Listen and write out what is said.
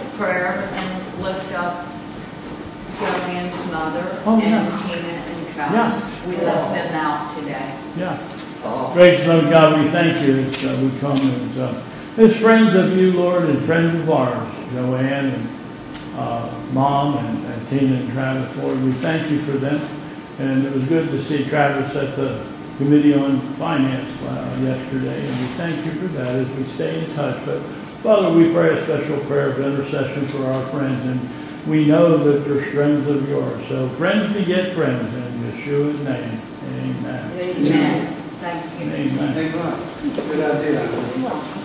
prayer and lift up Joanne's mother Oh, and yeah. Tina and Travis. Yeah. We left them out today. Yeah. Gracious loving God, we thank you as we come as friends of you, Lord, and friends of ours, Joanne and Mom and Tina and Travis, Lord. We thank you for them. And it was good to see Travis at the Committee on Finance yesterday, and we thank you for that as we stay in touch. But Father, we pray a special prayer of intercession for our friends, and we know that they're friends of yours. So friends beget friends in Yeshua's name. Amen. Amen. Thank you. Amen. Thank you. Good idea.